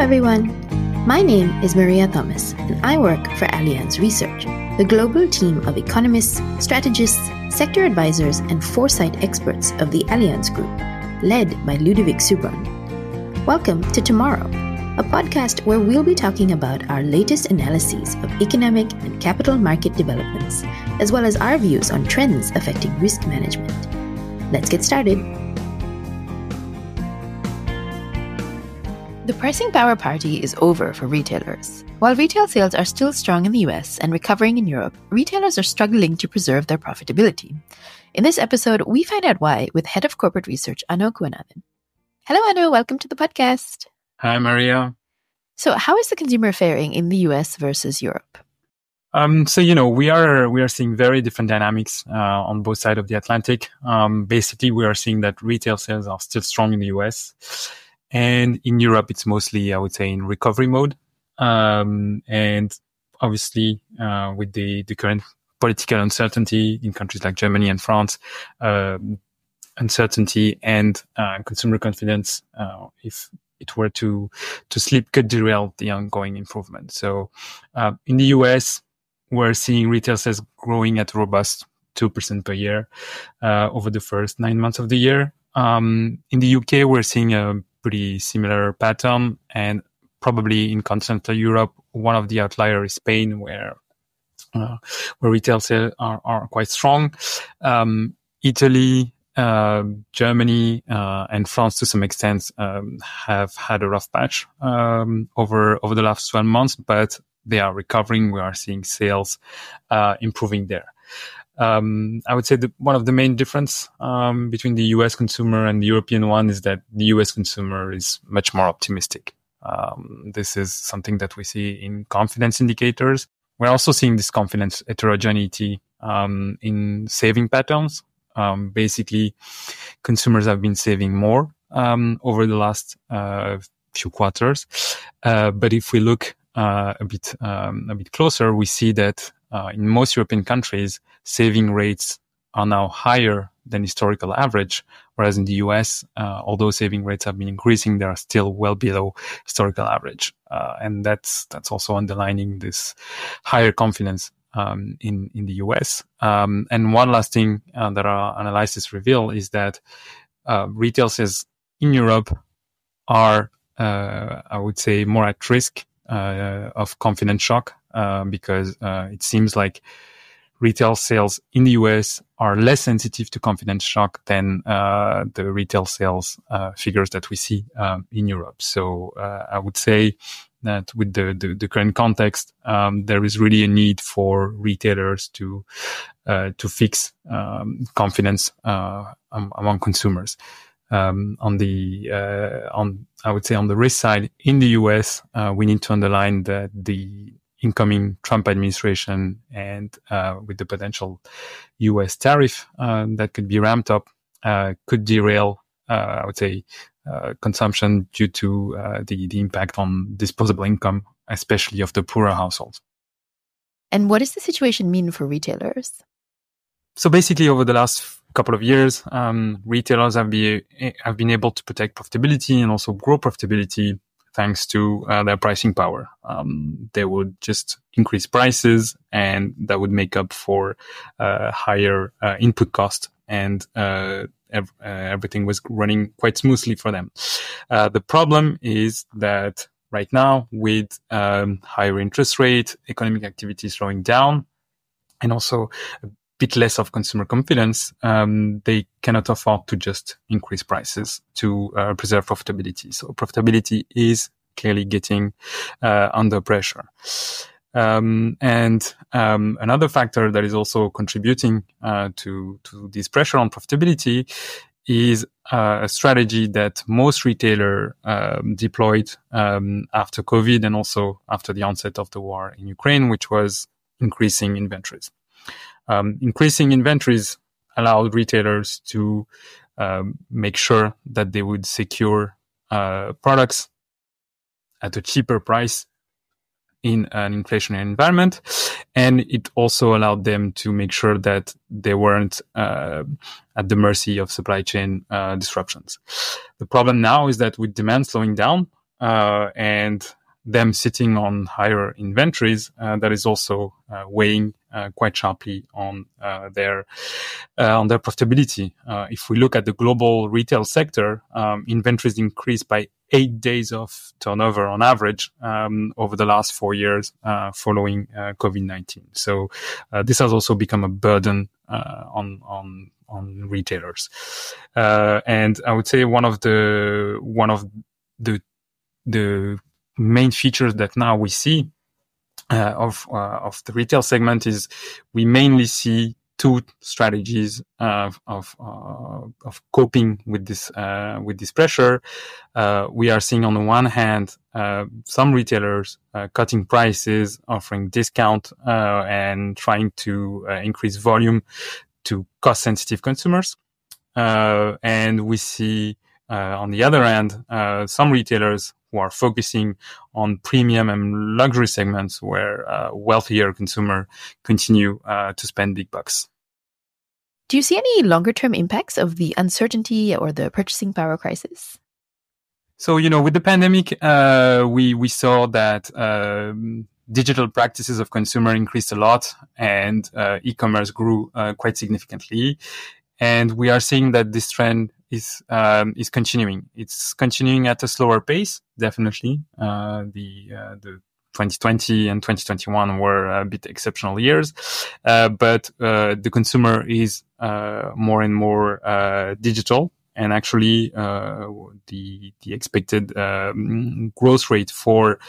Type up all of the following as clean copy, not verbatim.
everyone. My name is Maria Thomas, and I work for Allianz Research, the global team of economists, strategists, sector advisors, and foresight experts of the Allianz Group, led by Ludovic Subran. Welcome to Tomorrow, a podcast where we'll be talking about our latest analyses of economic and capital market developments, as well as our views on trends affecting risk management. Let's get started. The pricing power party is over for retailers. While retail sales are still strong in the US and recovering in Europe, retailers are struggling to preserve their profitability. In this episode, we find out why with Head of Corporate Research, Anu Kuanathan. Hello, Anu. Welcome to the podcast. Hi, Maria. So how is the consumer faring in the US versus Europe? We are seeing very different dynamics on both sides of the Atlantic. Basically, we are seeing that retail sales are still strong in the US. And in Europe, it's mostly, I would say, in recovery mode. And obviously, with the current political uncertainty in countries like Germany and France, uncertainty and consumer confidence, if it were to slip, could derail the ongoing improvement. So in the US, we're seeing retail sales growing at a robust 2% per year over the first 9 months of the year. In the UK, we're seeing a pretty similar pattern, and probably in continental Europe, one of the outliers is Spain, where retail sales are quite strong. Italy, Germany, and France, to some extent, have had a rough patch over the last 12 months, but they are recovering. We are seeing sales improving there. I would say that one of the main difference between the US consumer and the European one is that the US consumer is much more optimistic. This is something that we see in confidence indicators. We're also seeing this confidence heterogeneity in saving patterns. Basically, consumers have been saving more over the last few quarters. But if we look a bit closer, we see that in most European countries, saving rates are now higher than historical average, whereas in the US, although saving rates have been increasing, they are still well below historical average. And that's also underlining this higher confidence in the US. And one last thing that our analysis reveal is that retail sales in Europe are, I would say, more at risk of confidence shock, because it seems like retail sales in the US are less sensitive to confidence shock than the retail sales figures that we see in Europe. So I would say that with the current context, there is really a need for retailers to fix confidence among consumers. I would say on the risk side in the US, we need to underline that the incoming Trump administration and with the potential US tariff that could be ramped up could derail, I would say, consumption due to the impact on disposable income, especially of the poorer households. And what does the situation mean for retailers? So basically, over the last couple of years, retailers have been able to protect profitability and also grow profitability thanks to their pricing power. They would just increase prices, and that would make up for higher input cost, and everything was running quite smoothly for them. The problem is that right now, with higher interest rate, economic activity slowing down, and also a bit less of consumer confidence, they cannot afford to just increase prices to preserve profitability. So profitability is clearly getting under pressure. And another factor that is also contributing to this pressure on profitability is a strategy that most retailers deployed after COVID and also after the onset of the war in Ukraine, which was increasing inventories. Increasing inventories allowed retailers to make sure that they would secure products at a cheaper price in an inflationary environment. And it also allowed them to make sure that they weren't at the mercy of supply chain disruptions. The problem now is that with demand slowing down, and them sitting on higher inventories, that is also weighing quite sharply on their profitability. If we look at the global retail sector, inventories increased by 8 days of turnover on average over the last 4 years following COVID-19. So this has also become a burden on retailers. And I would say one of the main features that now we see of the retail segment is we mainly see two strategies of coping with this pressure. We are seeing on the one hand some retailers cutting prices, offering discount, and trying to increase volume to cost-sensitive consumers. And we see on the other hand some retailers who are focusing on premium and luxury segments where wealthier consumers continue to spend big bucks. Do you see any longer-term impacts of the uncertainty or the purchasing power crisis? So, with the pandemic, we saw that digital practices of consumer increased a lot, and e-commerce grew quite significantly. And we are seeing that this trend is continuing. It's continuing at a slower pace, definitely. The 2020 and 2021 were a bit exceptional years, but the consumer is more and more digital. And actually, the expected growth rate for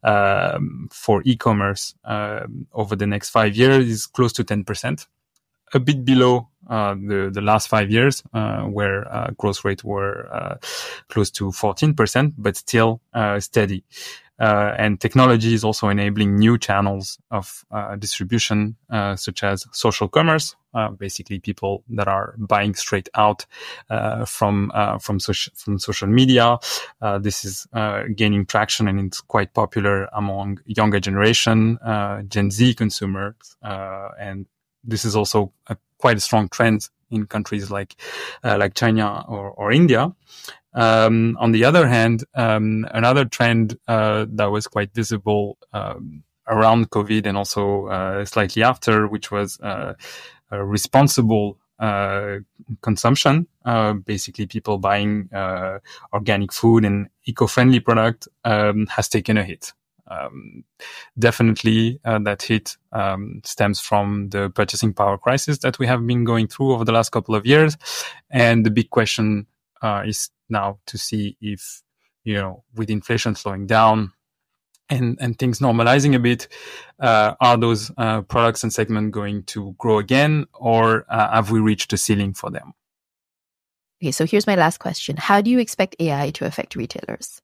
e-commerce over the next 5 years is close to 10%. A bit below the last 5 years, where growth rate were close to 14%, but still steady. And technology is also enabling new channels of distribution, such as social commerce, basically people that are buying straight out from social media. This is gaining traction, and it's quite popular among younger generation, Gen Z consumers, and this is also quite a strong trend in countries like China or India. On the other hand, another trend that was quite visible around COVID and also slightly after, which was responsible consumption, basically people buying organic food and eco-friendly product, has taken a hit. Definitely that hit stems from the purchasing power crisis that we have been going through over the last couple of years. And the big question is now to see if, with inflation slowing down and things normalizing a bit, are those products and segments going to grow again, or have we reached the ceiling for them? Okay, so here's my last question. How do you expect AI to affect retailers?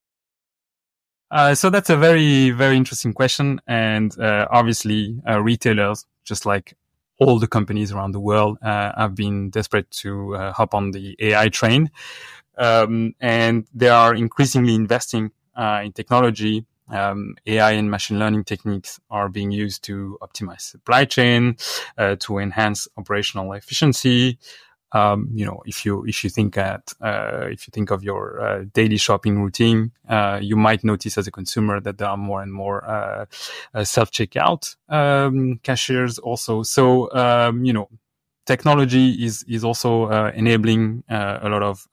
So that's a very, very interesting question. And obviously, retailers, just like all the companies around the world, have been desperate to hop on the AI train. And they are increasingly investing in technology. AI and machine learning techniques are being used to optimize supply chain, to enhance operational efficiency. If you think of your daily shopping routine, you might notice as a consumer that there are more and more self-checkout cashiers also. So technology is also enabling a lot of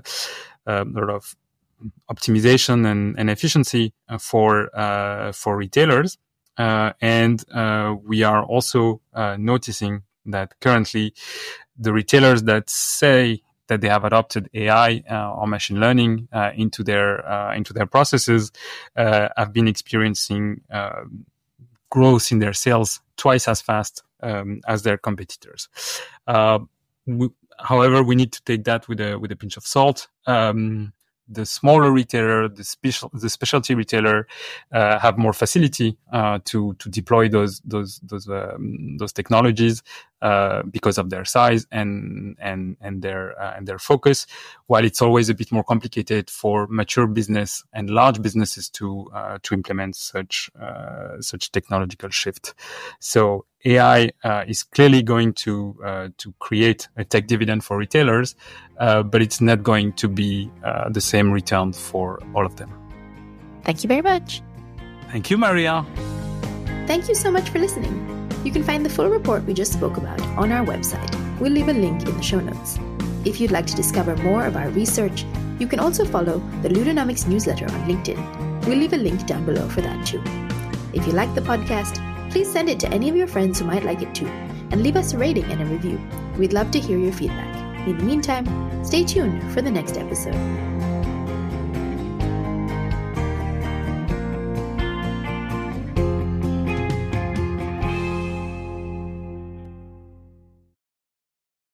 optimization and efficiency for retailers, and we are also noticing that currently the retailers that say that they have adopted AI or machine learning into their processes have been experiencing growth in their sales twice as fast as their competitors. However, we need to take that with a pinch of salt. The smaller retailer, the specialty retailer, have more facility to deploy those technologies because of their size and their focus. While it's always a bit more complicated for mature business and large businesses to implement such technological shift. So AI is clearly going to create a tech dividend for retailers, but it's not going to be the same return for all of them. Thank you very much. Thank you, Maria. Thank you so much for listening. You can find the full report we just spoke about on our website. We'll leave a link in the show notes. If you'd like to discover more of our research, you can also follow the Ludonomics newsletter on LinkedIn. We'll leave a link down below for that too. If you like the podcast, please send it to any of your friends who might like it too, and leave us a rating and a review. We'd love to hear your feedback. In the meantime, stay tuned for the next episode.